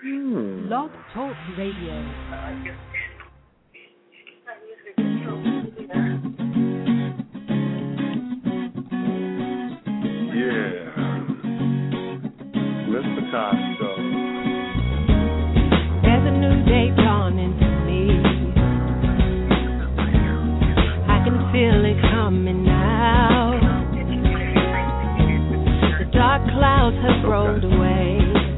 Blog Talk Radio. Yeah. Let's Picasso. There's a new day dawning for me. I can feel it coming now. The dark clouds have rolled away.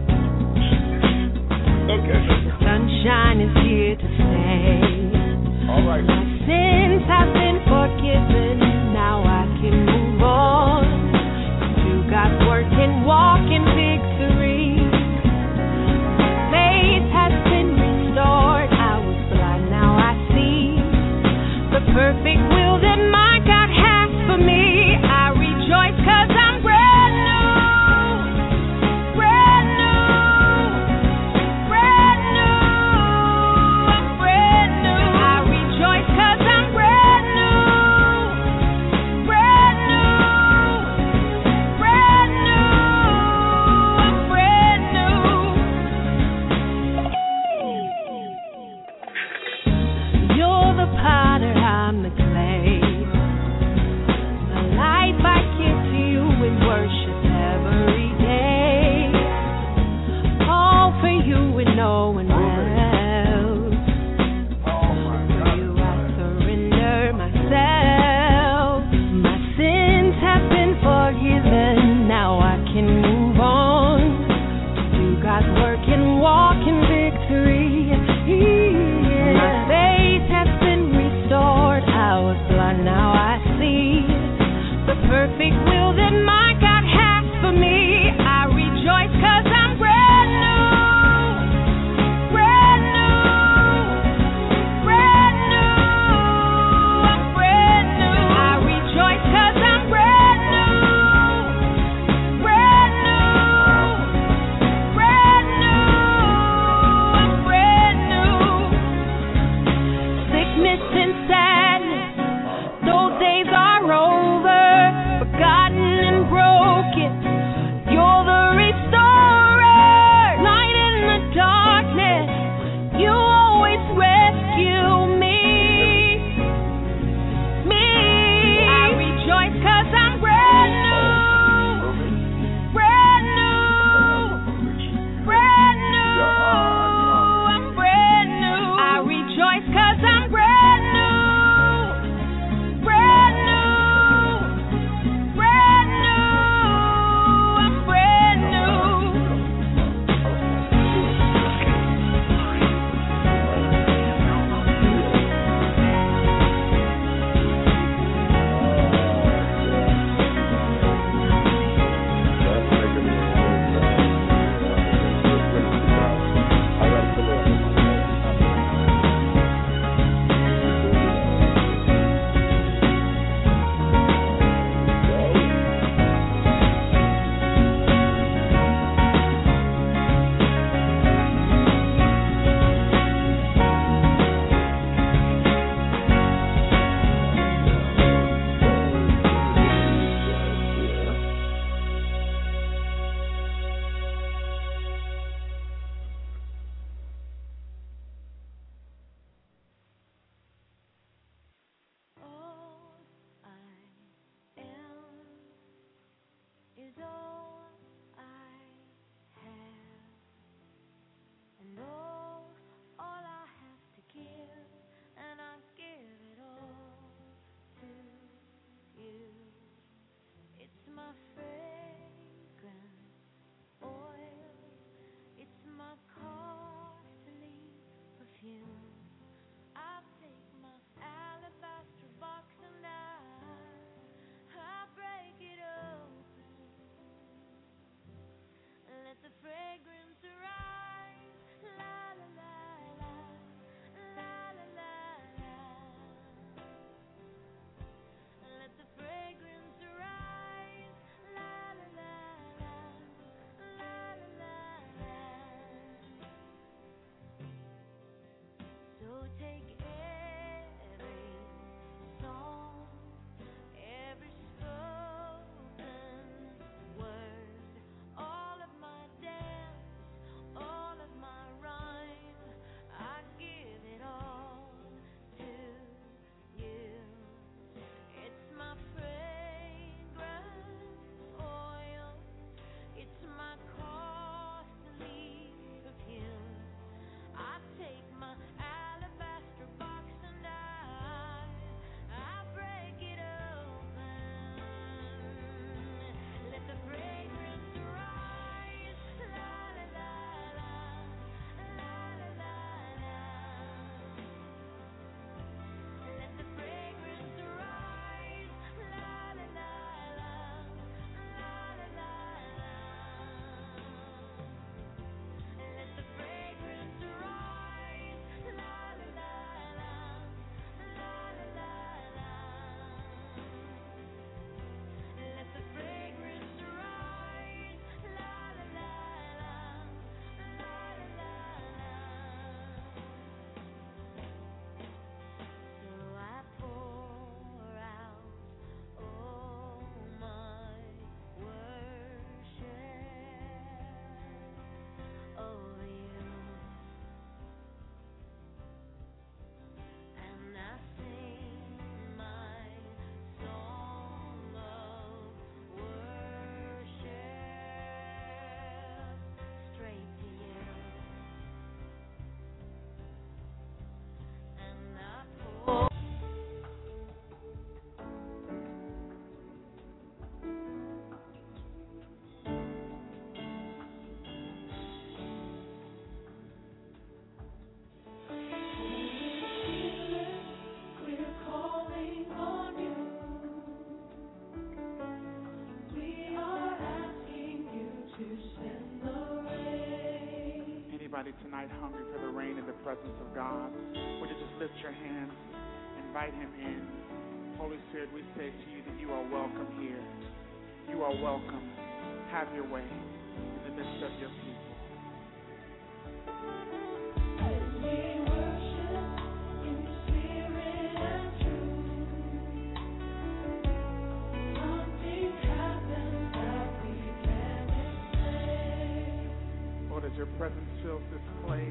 The sunshine is here to stay. All right. My sins have been forgiven. Now I can move on. Do God's work and walk in victory. My faith has been restored. I was blind, now I see the perfect will that my God has for me. I rejoice 'cause I'm brand new. Brand new. Brand new. I'm brand new. I rejoice 'cause I'm brand new. Brand new. Brand new. I'm brand new. You're the potter, I'm the clay. My life I give to you in worship every day. All for you and no one else. For you I surrender myself. My sins have been forgiven. Now I can move on. Do God's work and walk in victory. My faith has been restored. I was blind, now I see the perfect will that my God has for me. I rejoice 'cause I'm brand new. Brand new. Brand new. I'm brand new. I rejoice 'cause I'm brand new. Brand new. Brand new. I'm brand new. Sickness and sadness, those days are over. Forgotten and broken, you're the restorer. Light in the darkness, you always rescue me. I rejoice 'cause I'm brand new. Brand new. Brand new. I'm brand new. I rejoice 'cause I'm brand new. Brand new. Brand new. I'm brand new. All I am is all I have, and all I have to give, and I give it all to you. It's my fragrance oil, it's my costly perfume. I take my alabaster box and I break it open. Let the fragrance rise anybody tonight hungry for the rain and the presence of God, would you just lift your hands, invite him in. Holy Spirit, we say to you that you are welcome here. You are welcome. Have your way in the midst of your people. Lord, as your presence fills this place,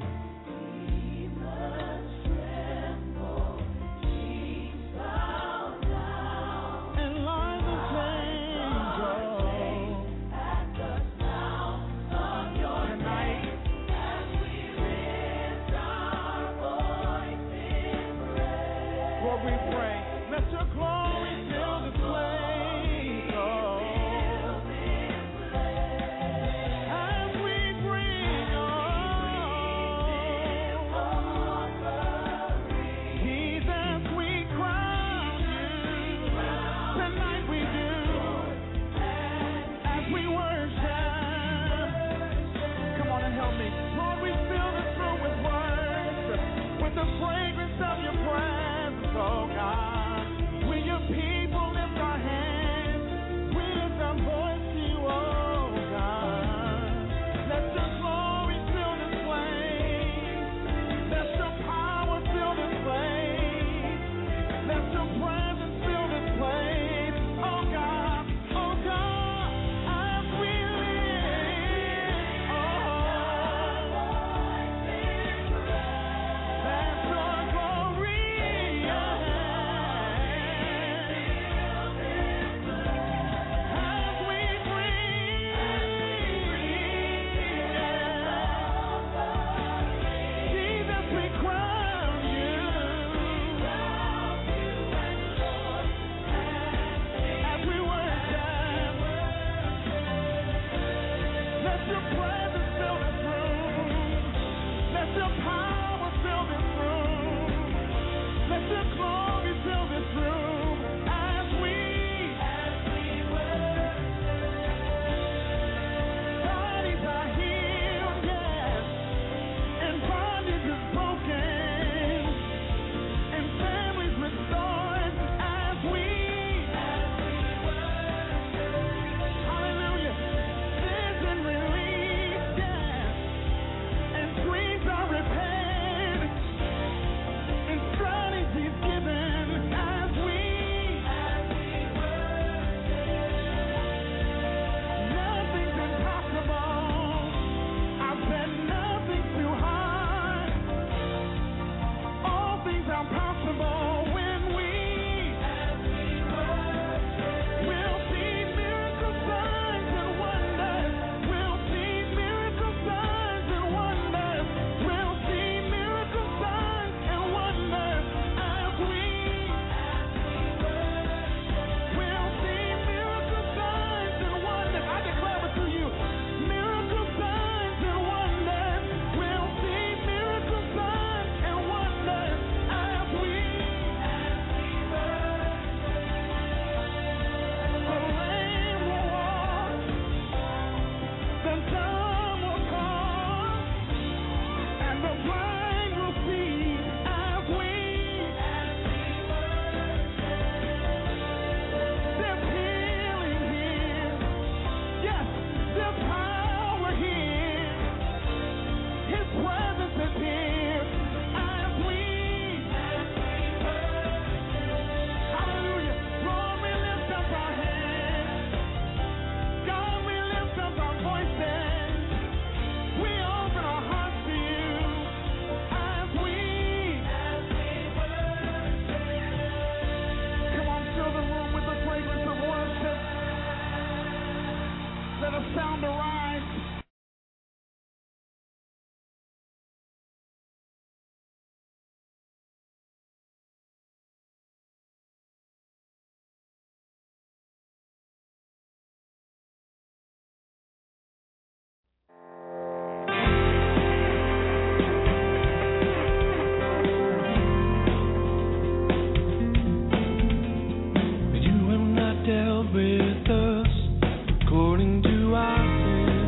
dealt with us according to our sins.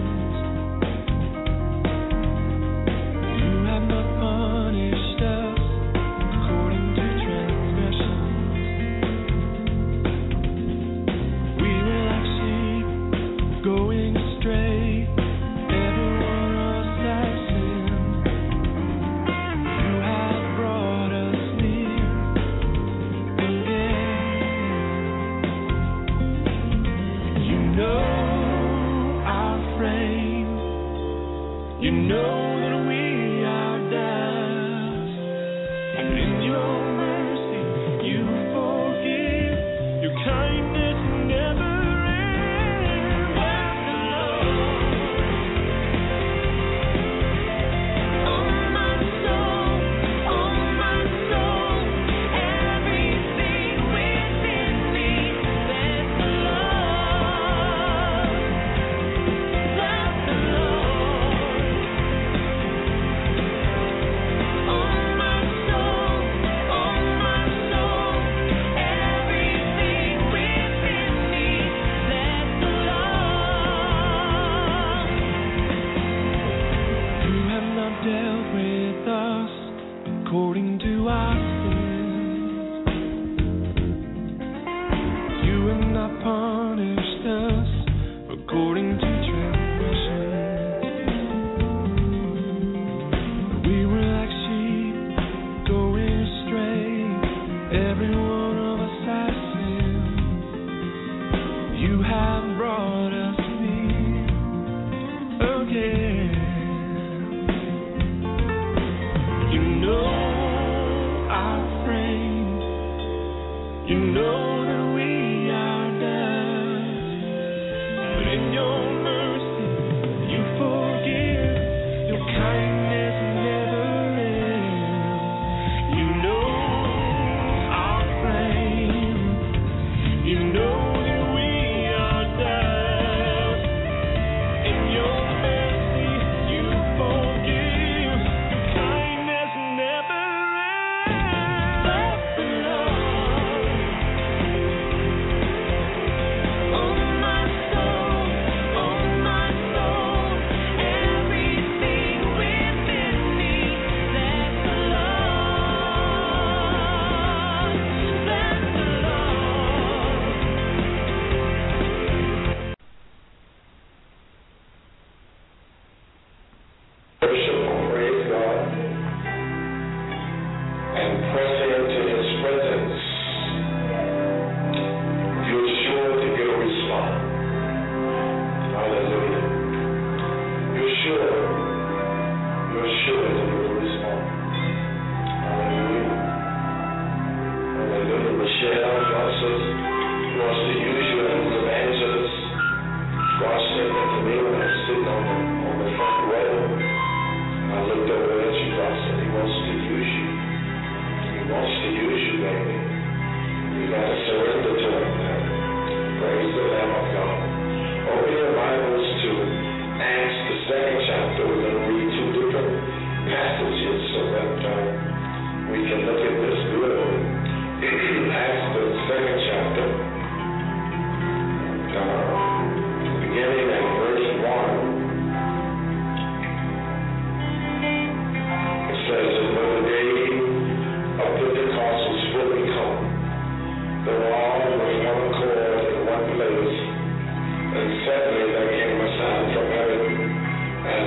And suddenly there came a sound from heaven as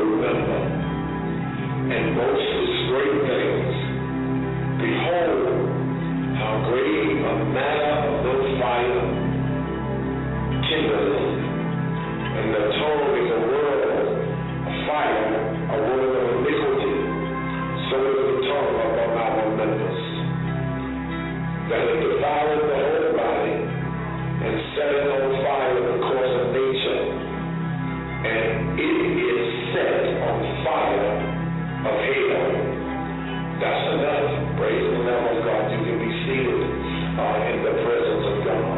remember and boast his great things. Behold, how great a matter of no fire kindling, and the tongue is a word of fire, a word of iniquity. So is the tongue among our members, that it devoureth the whole body, and setteth on fire the course of nature, and it is set on fire of hell. That's enough. Praise the Lamb of God. You can be seated in the presence of God.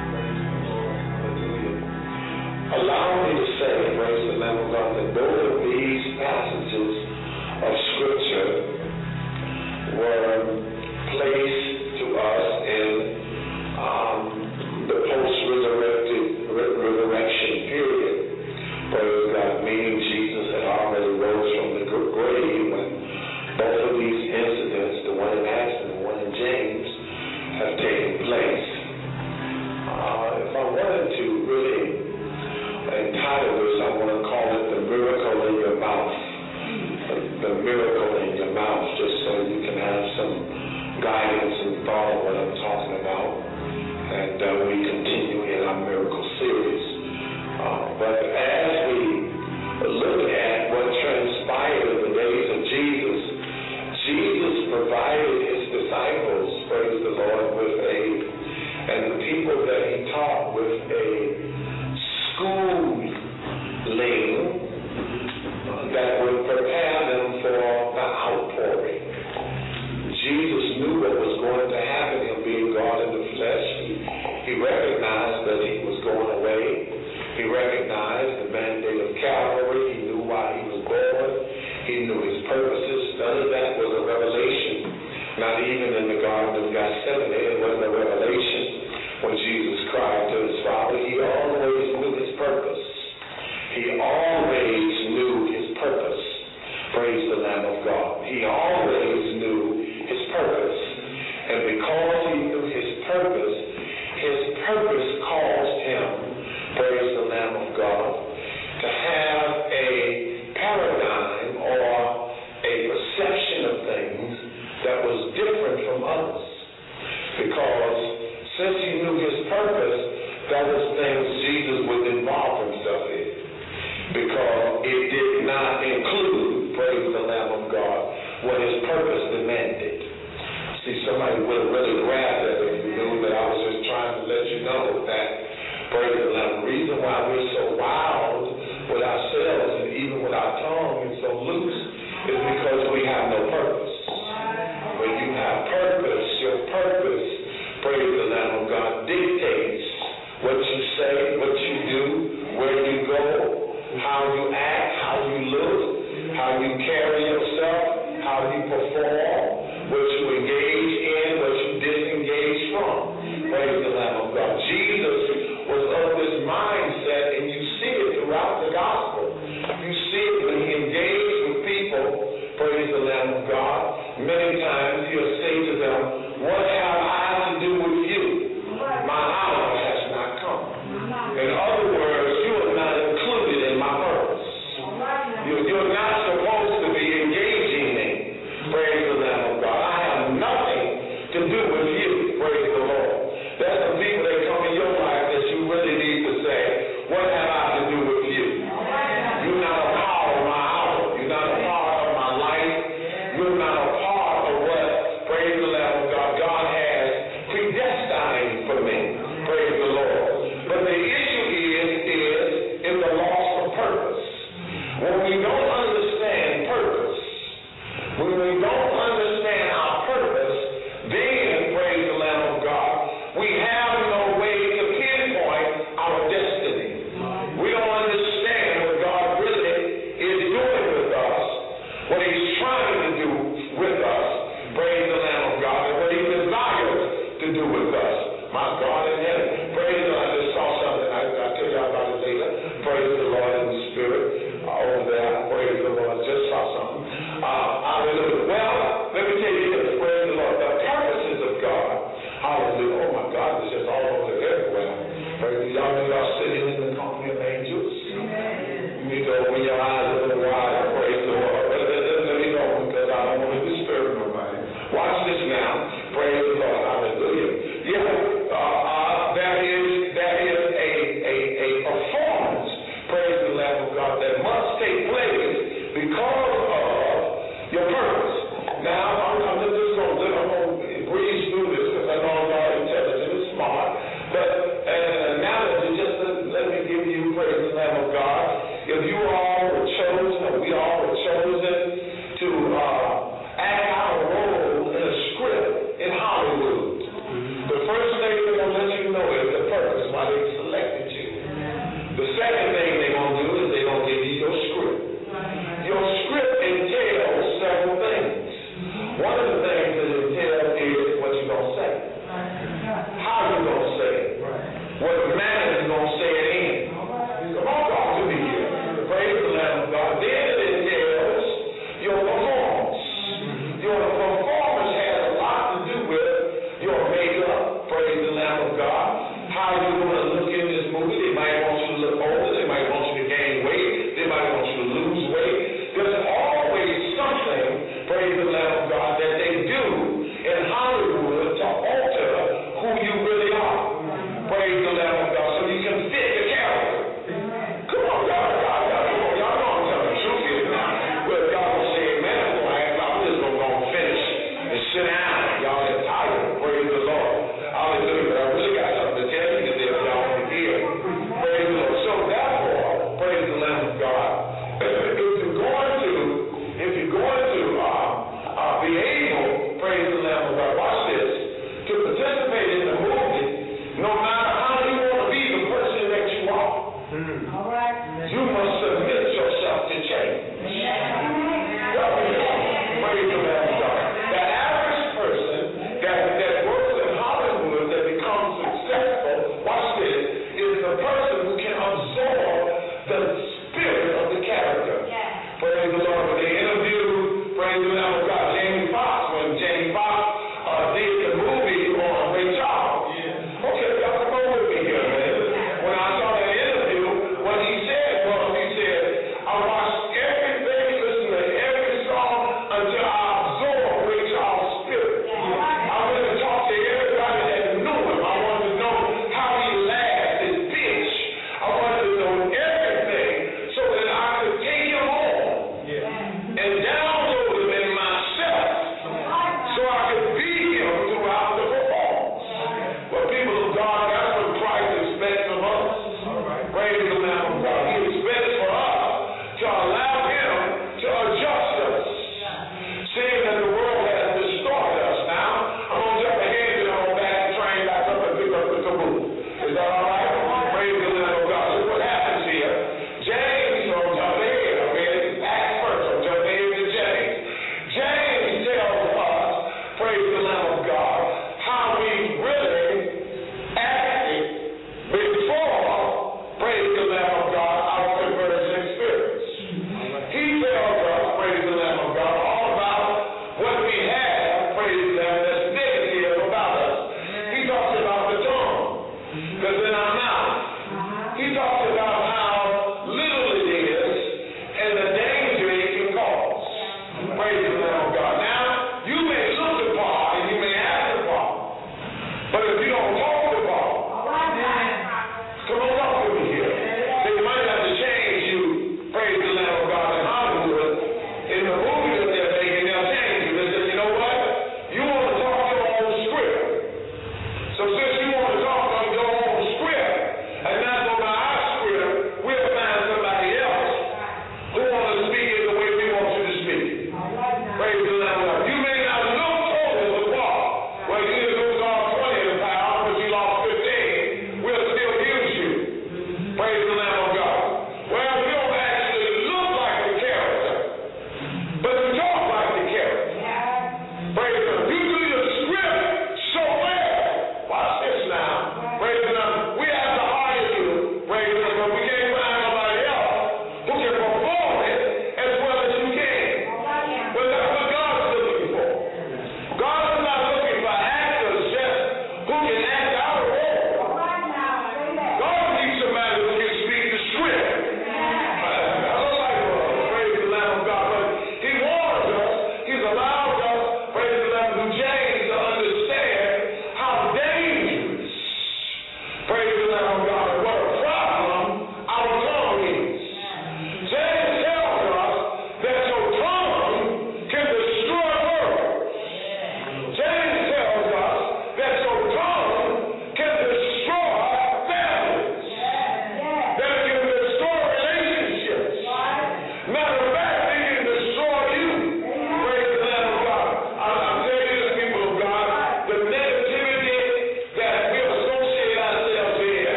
Allow me to say, praise the Lamb of God, that both of these passages of Scripture were placed to us in the post-resurrection period. Praise God, meaning Jesus had already rose from the grave when both of these incidents, the one in Acts and the one in James, have taken place. If I wanted to really entitle this, I want to call it The Miracle in Your Mouth. The Miracle in Your Mouth, just so you can have some guidance and thought of what I'm talking about. And we continue in our miracle series. But as we look at what transpired in the days of Jesus, Jesus provided his disciples, praise the Lord, and the people that he taught with a schooling that would prepare them for the outpouring. Jesus knew what was going to happen, him being God in the flesh. He recognized that he was going away. He recognized the mandate of Calvary. He knew why he was born. He knew his purposes. None of that was a revelation. Not even in the Garden of Gethsemane, it wasn't a revelation when Jesus cried to his Father. He always knew his purpose. He always knew his purpose. Praise the Lamb of God. He always knew his purpose. And because he knew his purpose caused him, praise the Lamb of God, to have a paradigm or a perception of things that was different from others. Because since he knew his purpose, that was things Jesus would involve himself in. Because it did not include, praise the Lamb of God, what his purpose demanded. See, somebody would have really grabbed that if you knew that I was just trying to let you know that, praise the Lamb, the reason why we're so wild with ourselves and even with our tongue and so loose is because we have no purpose. When you have purpose, your purpose, praise the Lamb of God, dictates what you say, what you do, where you go, how you act, how you look, how you carry yourself, how you perform, what you engage in, what you disengage from. Praise the Lamb of God. Jesus was of this mindset, and you see it throughout the gospel. You see it when he engaged with people, praise the Lamb of God. Many times he'll say to them, what have I to do with you? My hour has not come. In other words, you are not included in my purpose. You're not supposed to be engaging me. Praise the Lamb of God. I have nothing to do with you. Praise the Lord. There's some people that come in your life that you really need to say, what have I to do with you? You're not a part of my hour. You're not a part of my life. You're not a part of what, praise the Lamb of God, God has predestined for me. Praise the Lord. But the issue is in the loss of purpose. When we don't understand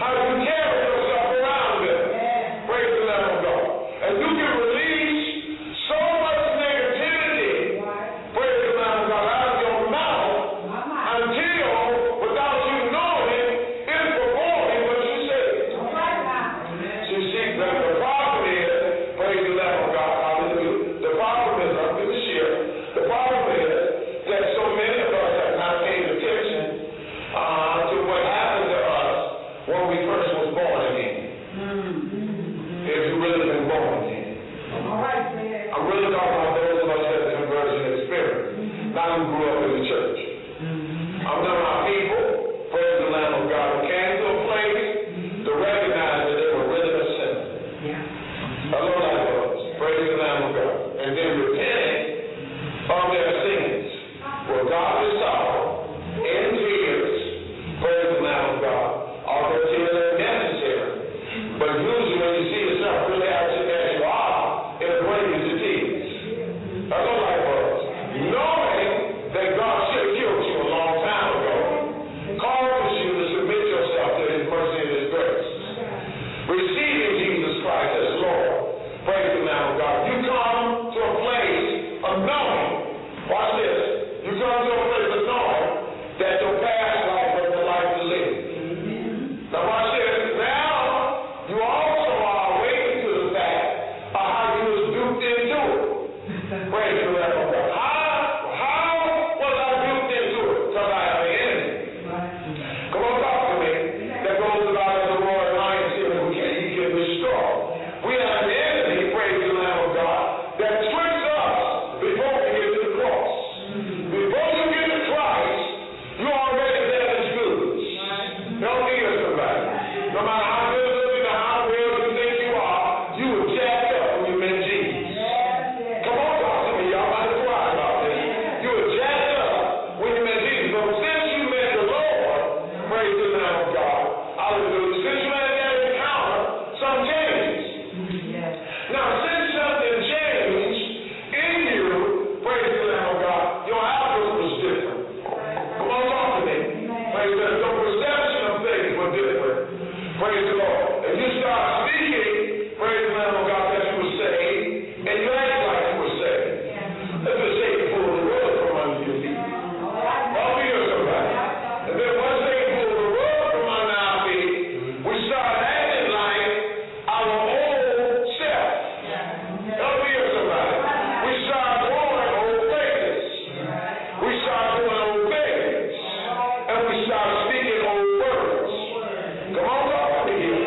how you carry yourself around them. Praise the Lamb of God. And you can release so much negativity, praise the Lamb of God, out of your mouth until, without you knowing it, it's performing what you say. So you see, the problem is, praise the Lamb of God, hallelujah. The problem is, I'm going to share, the problem is that so many of us have not paid attention to what happened to us when we first was born again. If you really been born again. I'm really talking about those of us that have conversion experience, not who grew up in the church. I'm talking about people, praise the Lamb of God, who came to a place to recognize that they were really a sinner. Hello, like us. Praise the Lamb of God. And then repented of their sins. Well, God is sorrow in tears. Praise the Lamb of God. Although tears are necessary. But usually when you see yourself really as you are, it'll bring you to tears. Hello, like us. Knowing that God should have killed you a long time ago, causes you to submit yourself to His mercy and His grace. Receiving Jesus Christ as Lord. Praise the Lamb of God. You come to a place of knowing. Watch this. You come to a place of knowing that your past life was the life to live. Now watch this. Now you also are awakened to the fact of how you was duped into it. Praise the Lamb of God. How was I duped into it? Because I have an enemy. Come on, talk to me. That goes about as a roaring lion, seeing who can destroy. We have an enemy, praise the Lamb of God, that tricks us before we get to the cross. Before you get to Christ, you already damaged goods. Don't be somebody. No matter how good looking or how well you think you are, you were jacked up when you met Jesus. Come on, talk to me. Y'all might cry about this. You were jacked up when you met Jesus. But since you met the Lord, praise the Lamb of God, hallelujah, since you had that encounter, some changes. Now, since something changed in you, praise the Lamb of God, your outlook was different. Come on, talk to me. Praise the Lord. Your perception of things was different. Praise the Lord. And you start speaking, praise the Lamb of God, that you were saved, and you act like you were saved. Let's just say you pulled the rug from under your feet. I'll be here somebody. And then once they pulled the rug from under our feet, we start acting like our old self. I'll be here somebody. We start growing old faces. We start doing old things. And we start speaking old words. Come on, talk to me here.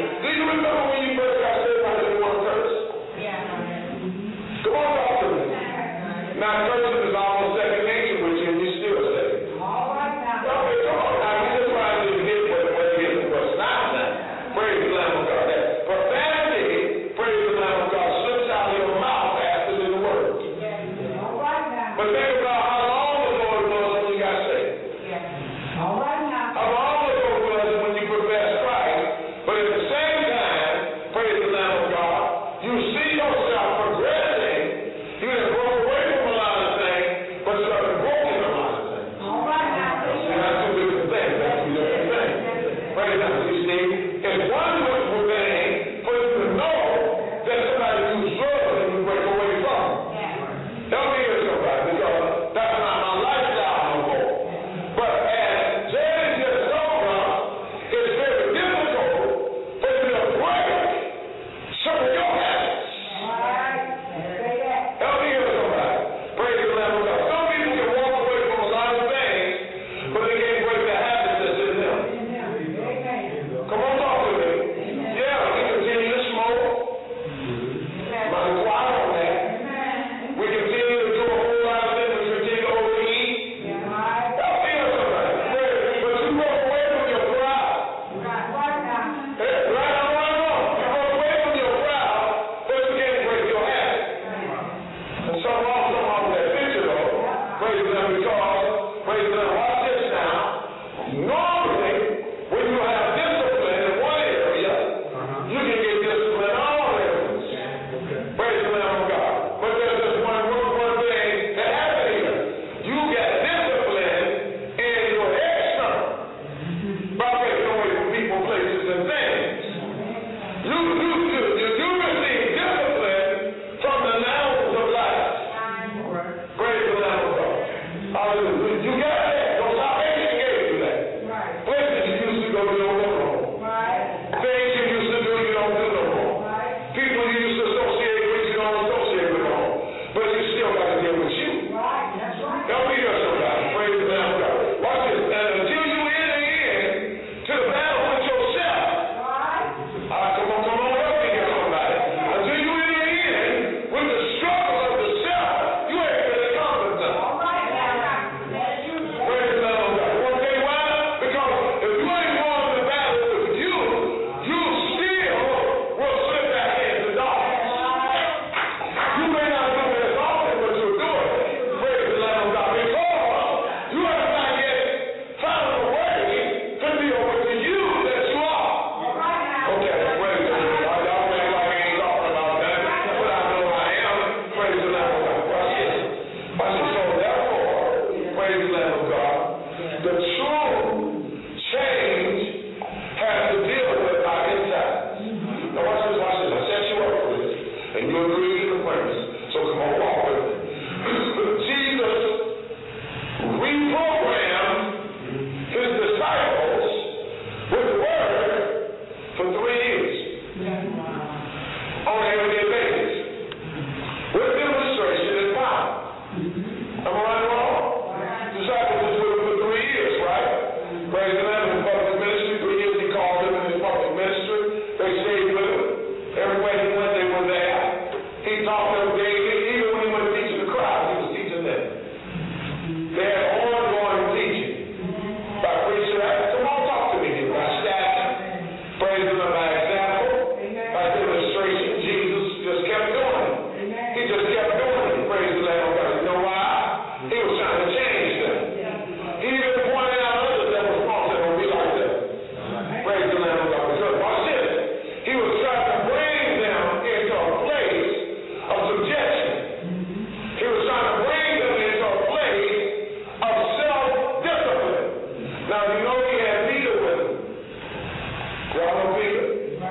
Praise the Lord. By example, by demonstration, Jesus just kept doing it. He just kept doing it. Praise the Lamb of God. You know why? He was trying to change them. He even pointed out others that was wrong. Said, don't be like that. Praise the Lamb of God. Because watch this. He was trying to bring them into a place of subjection. He was trying to bring them into a place of self-discipline. Now, you know he had Peter with him. Y'all know Peter?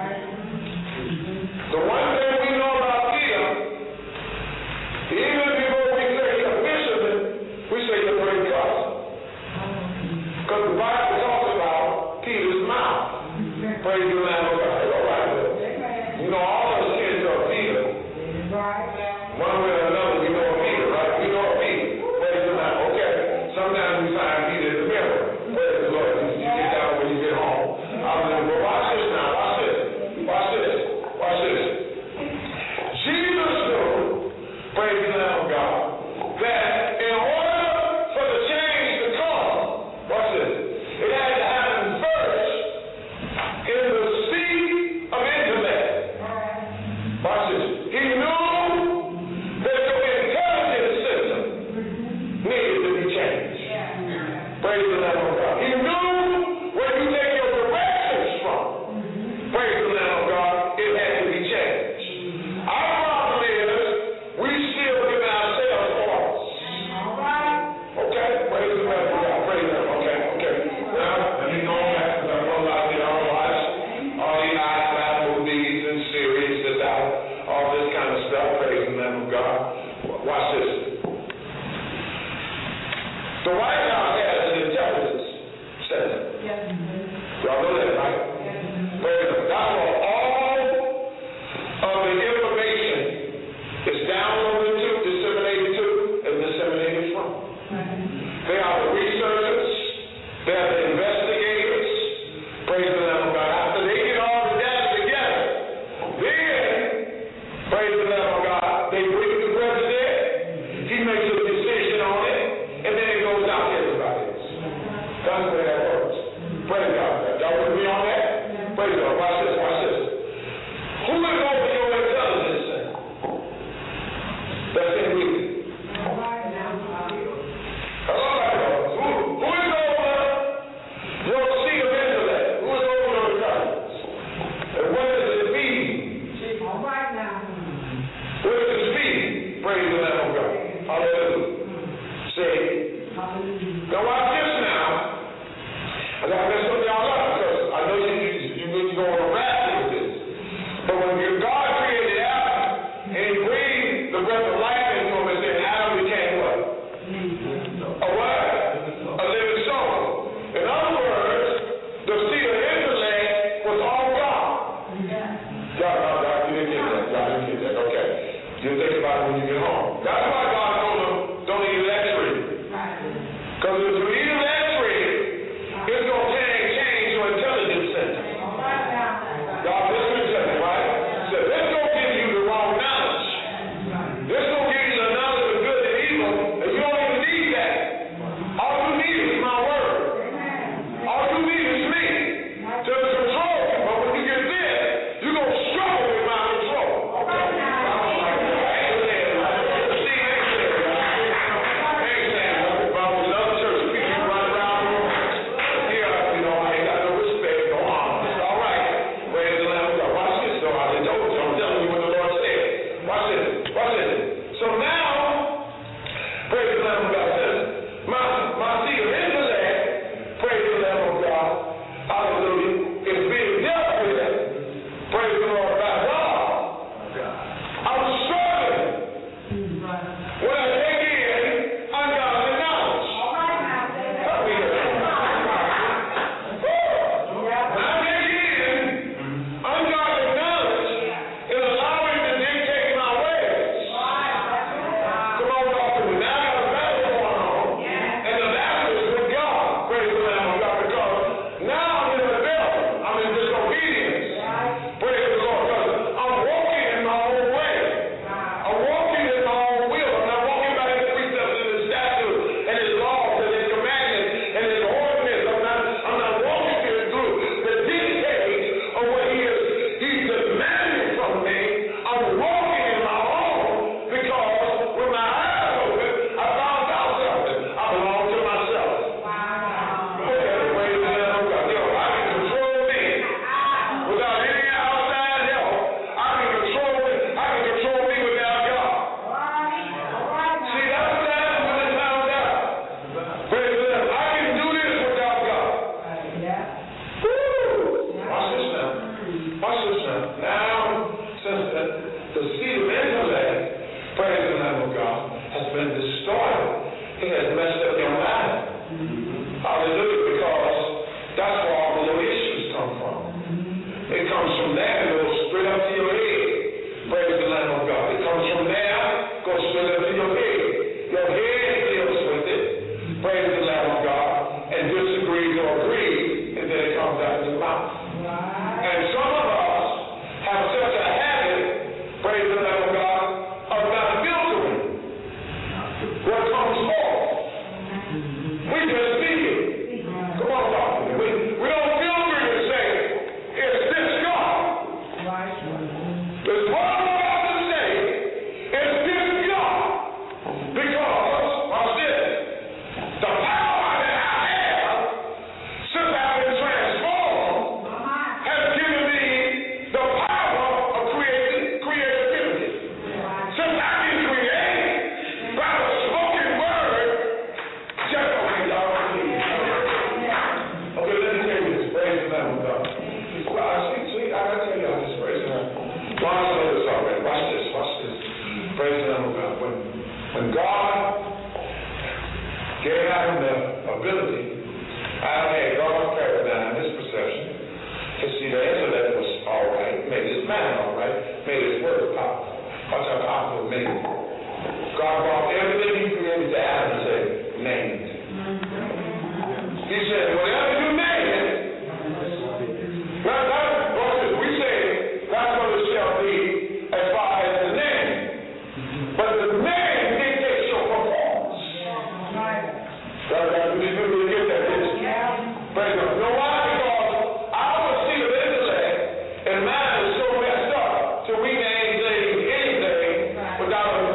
The one thing we know about Peter, even before we say he's a fisherman, we say he's a great cousin. Because the Bible talks about Peter's mouth. Praise the Lamb of God. All right, you know, all of us kids are Peter. One way or another, we know Peter, right? We know Peter. Praise the Lamb. Okay. Sometimes we find Peter in the mirror. Praise the Lord. You get down when you get home. But watch this now. Watch this. Watch this. Watch this. Jesus knew, praise the Lamb of God, that in order for the change to come, watch this, it had to happen first in the seat of intellect. Watch this. He knew that your intelligence system needed to be changed. Praise the Lamb of God. He knew where you take your directions from. Praise the Lamb of God. It had to be changed. Our problem is we still give ourselves orders. Okay? Praise the Lamb of God. Praise the Lamb. Okay. Now, let me go back because I know a lot of y'all watch all these high-class movies and series that's out, all this kind of stuff. Praise the Lamb of God. Watch this. The White House has an intelligence center. Y'all know that, right? Praise the Lord. That's where all of the information is downloaded to, disseminated to, and disseminated from. They are the researchers. They are the investigators. Praise the Lamb of God. After they get all the data together, then, praise the Lamb of God, they bring the president. He makes a decision on it, and then it goes out to everybody else. That's the way that works. Praise God. Y'all with me on that? Praise God. Watch this. Watch this. Who is over your intelligence center? That's in with you. Hello, who is over your seat of intellect? Who is over your intelligence? And what is it feeding? What is it feeding? Praise the Lamb of God. Hallelujah. Say, now watch this now. I got to mess some of y'all up because I know you're going to rap with this. But when God created Adam and he breathed the breath of life into him and said Adam became what? A what? A living soul. In other words, the seat of intellect was all God. Y'all, you didn't get that. Y'all didn't get that. Okay. You'll think about it when you get home. That's why God told them, don't eat electric. Because if you eat electric, it's going to change your intelligence center. Y'all listen to me, right? So this going to give you the wrong knowledge. This going to give you the knowledge of good and evil, and you don't even need that. All you need is my word. All you need is me to control you. But when you get there, you're going to struggle watch this now. Now, since the seed of intellect, praise the Lamb of God, has been distorted, it has messed up your mind. Hallelujah, because that's where all the little issues come from. It comes from there and goes straight up to your head. Praise the Lamb of God. It comes from there, goes straight up to your head. Your head deals with it. Praise the Lamb of God. And disagrees or agrees, and then it comes out of your mouth. And some of us have such a habit, praise the Lamb of God, of not filtering what comes forth. We just speak it. Come on, talk to me. We don't filter it and say, is this God? There's what I'm about to say, is this God? Because, watch this, the power that I have, since I've been transformed, has given me the power of creativity. Since I've been created by the spoken word, just okay, y'all. Okay, let me tell you this. Praise the Lamb of God. Well, see, I gotta tell y'all this. Praise the Lamb. Well, I know this already. Watch this. Praise the Lamb of God. When God gave Adam the ability, Adam had God's paradigm, his perception, to see the intellect was all right, made his mind all right, made his word powerful. Watch how powerful it made it. God brought everything he created to Adam and said, name it. He said, whatever you name it, we say that's what it shall be as far as the name. But the name dictates your performance. We really get that, didn't you? Praise God. You know why? Because our seat of intellect and mind is so messed up till we name anything without a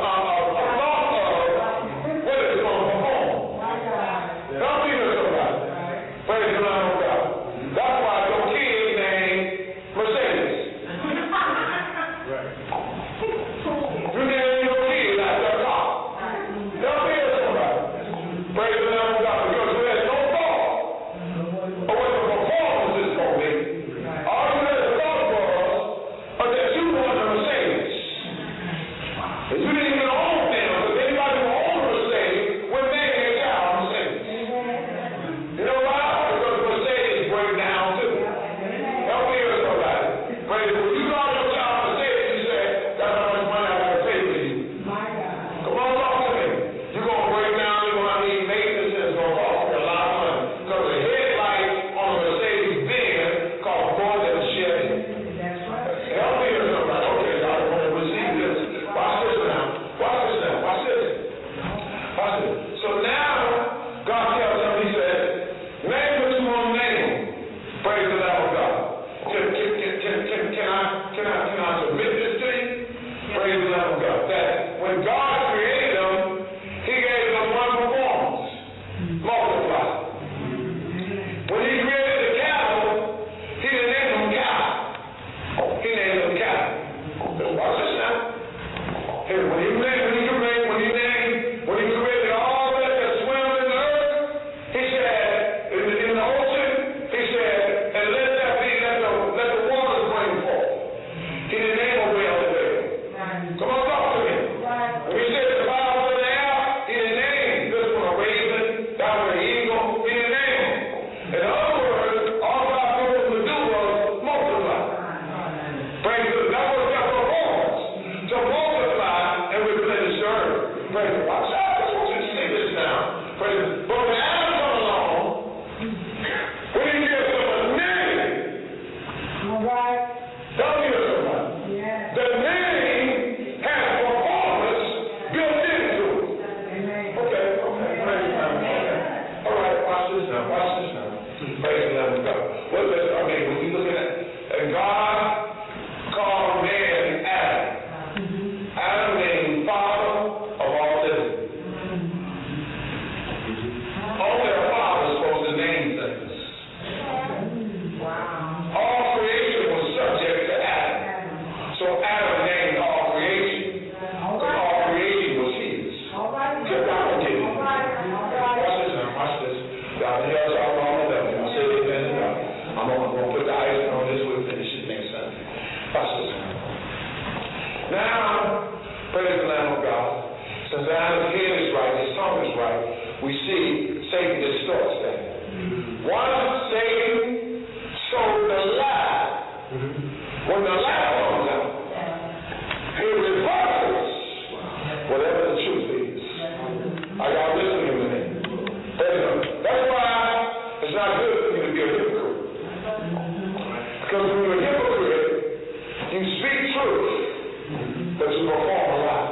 we see Satan distorts that. Once Satan sowed the lie, when the lie comes out, he reverses whatever the truth is. Are y'all listening to me? That's why it's not good for you to be a hypocrite. Because when you're a hypocrite, you speak truth, but you perform a lie.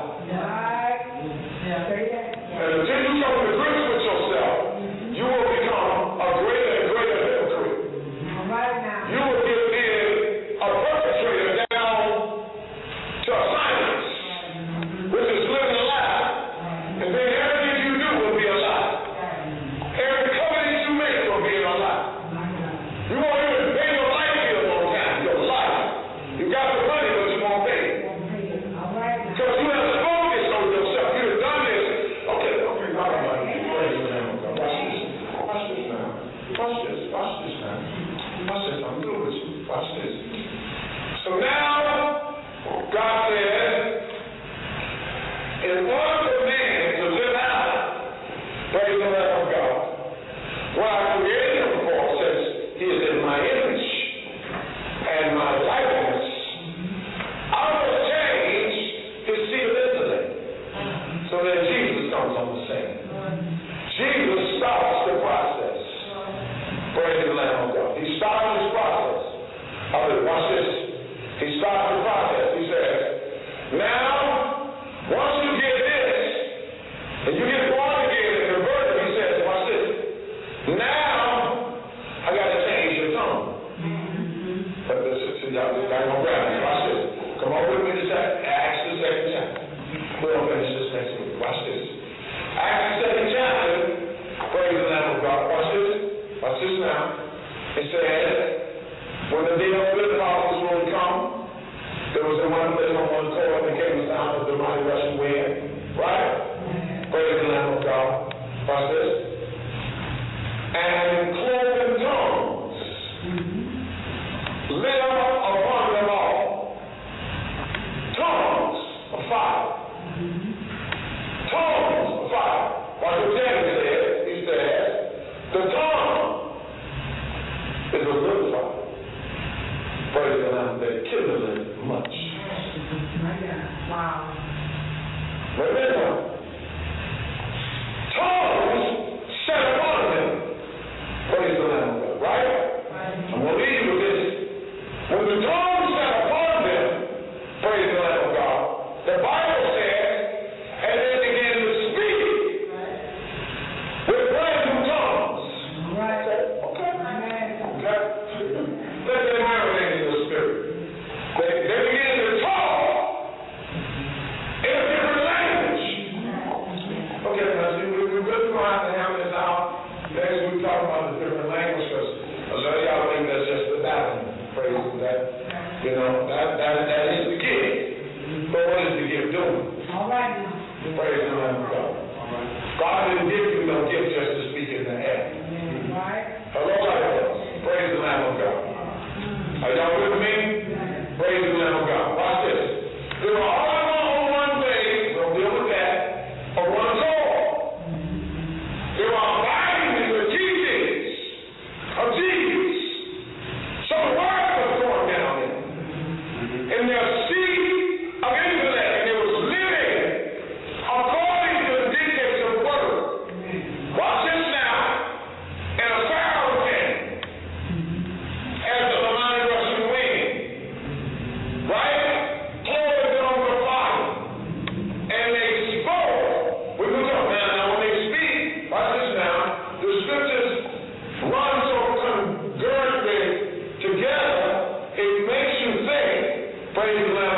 And until you come to grips with yourself, you will become a greater and greater hypocrite. You will get a perpetrator down to a science, which is living a lie. And then everything you do will be a lie. Every covenant you make will be a lie. You won't even pay your light bill on time. Your life. You got the money, but you won't pay it. Because you have spoken this on yourself. You have done this. Okay, all right. Praise the Lamb of God. Watch this now. Watch this now. Watch this. I'm good with you. Watch this. So now, God says, in order for man to live out, praise the Lamb of God, what I created him for, says he is in my image and my likeness, I will change his seat of intellect. So then Jesus comes on the scene. Jesus starts the process. Praise the Lamb of God. He starts his process. Watch this. He starts the process. He says, now, once you get this, and you get born again and converted, he says, watch this. Now, I got to change your tongue. But this is, y'all going to grab me. Watch this. Come on with me to Acts the 2nd chapter. We're going to finish this next week. Watch this. Acts the 2nd chapter. Praise the Lamb of God. Watch this. Watch this now. It says, when the day of Pentecost will come, there was the one place on one cord that came the sound of the mighty rushing wind. Right? Praise the Lamb of God. Watch this. And cloven tongues lit up upon them all. Tongues of fire. Tongues of fire. Watch what Daniel said. He says, the tongue is a little fire. Praise the Lamb that killeth much. Wow. Remember, tongues set upon them. Praise the Lamb of God, right? I'm going to leave you with this. When the tongues set upon them, praise the Lamb of God, the Bible says, and they began to speak with brand new tongues. Okay. Let them marinate in the spirit. They began to talk in a different language. Okay, now see, we're really going to have to hammer this out. Next week, talk about the different language, because a lot of y'all think that's just the Bible. Praise that. You know, that is the gift. But what is the gift doing? All right now. Praise the Lamb of God. God didn't give you no gift just to speak in the air. Right. Hello, everyone. Praise the Lamb of God. Are y'all with me? Praise the Lamb of God. Watch this. They were all on one way. We'll deal with that. On one soul. They were abiding in the teachings of Jesus. So the word was going down in. And their seed of intellect, and it was living according to the dictates of the word. Watch this now. And a Pharaoh came as the mighty rushing wind, right? Clothed them with fire. And they spoke. We can talk now when they speak, watch this now, the scriptures run so congruently together, it makes you think, praise the Lamb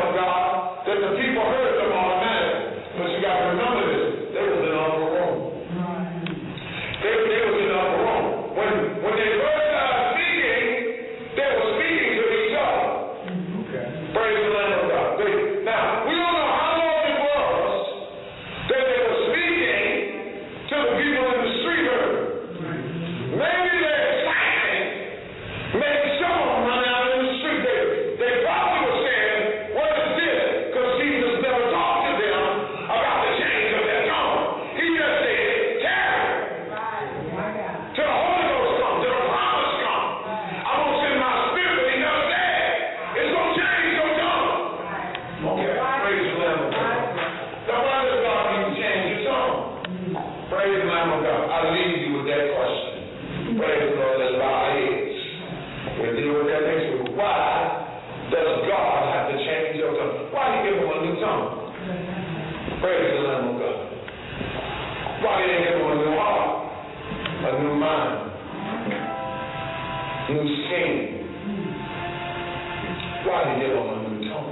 get on my new tongue.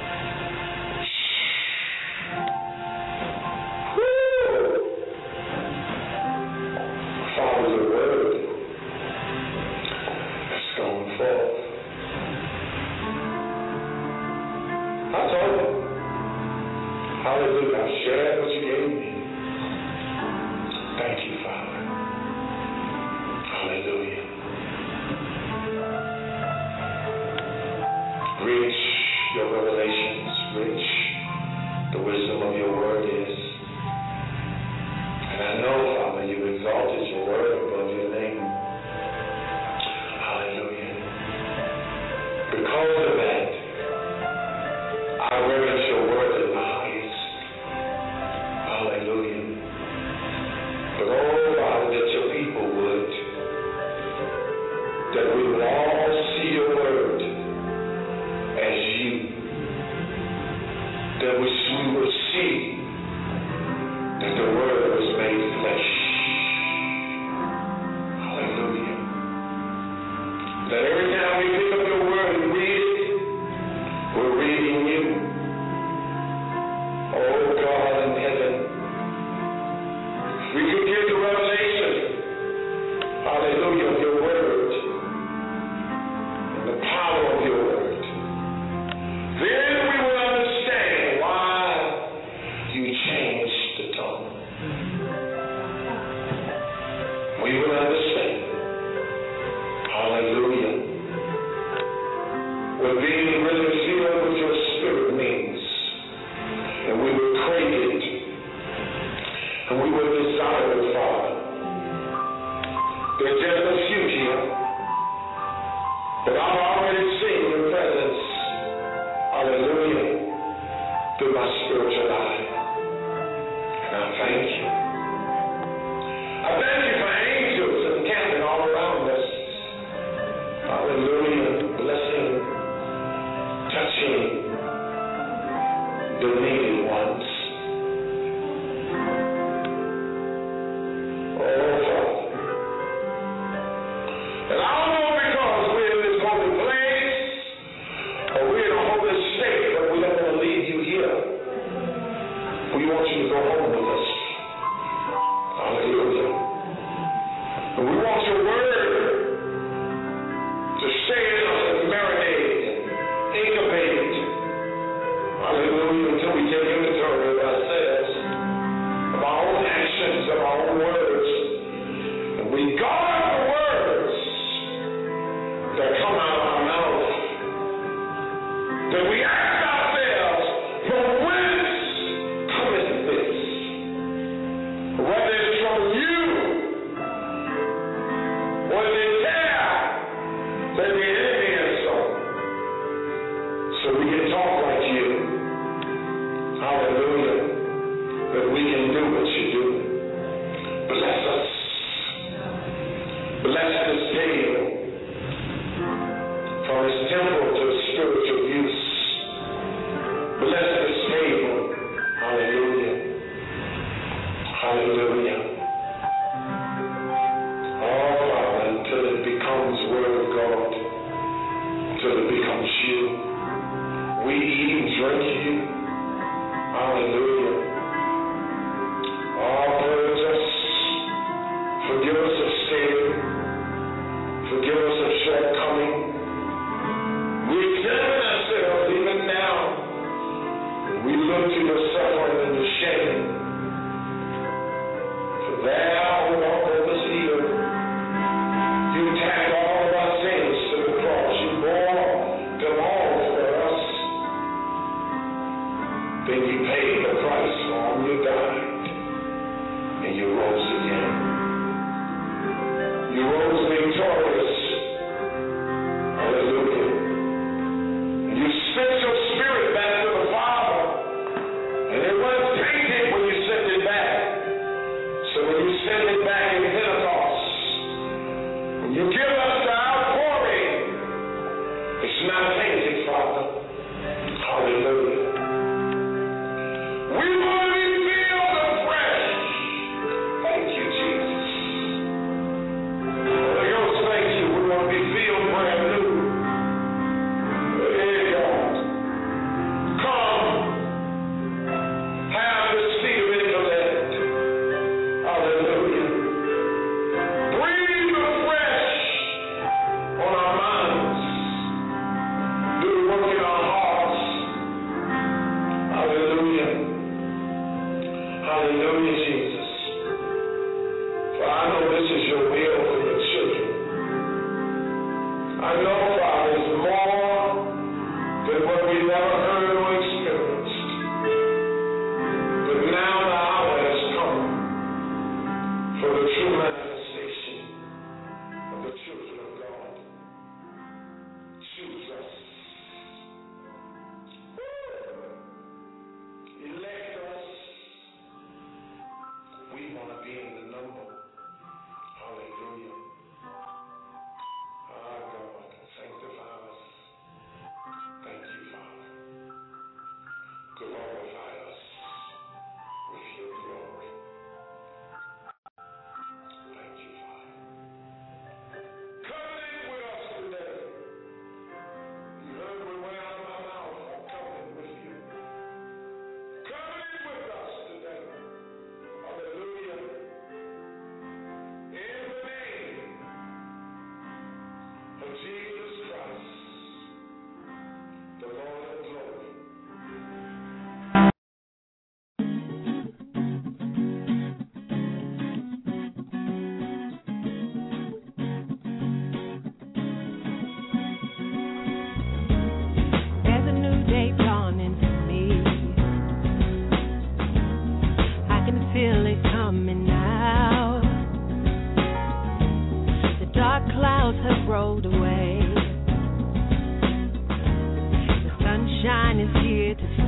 Father, the word has gone forth. I told you. Hallelujah. I shared what you gave me. Thank you, Father. Hallelujah. Rich your revelations, rich the wisdom of your word is. And I know, Father, you exalted your word above your name. Hallelujah. Because of that, I reverence your word in the highest. Hallelujah. But oh, Father, that your people would, that we would all see your word as you, that we would see that the word was made flesh. Hallelujah. That every time we pick up your word and read it, we're reading you. Oh God in heaven, we could get the revelation, hallelujah, of your word and the power of your word. Then we will understand why you changed the tongue. We will understand, hallelujah, what being really filled with your spirit means. And we will crave it. And we will desire it, Father. There's just a few here. But I've already seen your presence. Hallelujah. Through my spiritual eye. And I thank you. I thank you for angels encamping all around us. Hallelujah. Blessing, touching the needy ones. Oh, Father. And I don't know because we're in this holy place or we're in a holy state, but we don't want to leave you here. We want you to go home with us. Hallelujah. And we want your word to stay in us and marinate and incubate. Hallelujah, until we take inventory of ourselves, of our own actions, of our own words. And we guard the words that come out of our mouth. That we ask ourselves, from whence cometh this? Whether it's from you, or the tear that the enemy has sown. So we can talk like you. Hallelujah. That we can do what you do. Bless us. Bless this table from its temple to spiritual use. Bless this table. Hallelujah. Hallelujah. Oh, Father, until it becomes Word of God, until it becomes you. We eat and drink you. Hallelujah. Oh, purge us. Forgive us of sin. Forgive us of shortcoming. We examine ourselves even now. We look to your suffering and your shame. For thou, O Lord, was healed. You tacked all of our sins to the cross. You bore them all for us. Then you paid the price for whom you died. And you rose again. You rose victorious. Hallelujah. You sent your spirit back to the Father. And it wasn't tainted when you sent it back. So when you send it back in Pentecost, when you give us the outpouring, it's not tainted, Father. Hallelujah. We will be filled afresh. Thank you, Jesus. never heard or experienced. But now the hour has come for the true manifestation of the children of God. Choose us. Elect us. We want to be in the number. Hallelujah. Our God, sanctify us. Thank you, Father. Glorify us with your glory. Thank you, Father. Covenant with us today. You heard what went out of my mouth. I'm covenant with you. Covenant with us today. Hallelujah. In the name of Jesus Christ, the Lord of glory. There's a new day dawning for me. I can feel it coming now. The dark clouds have rolled away. The sunshine is here to stay.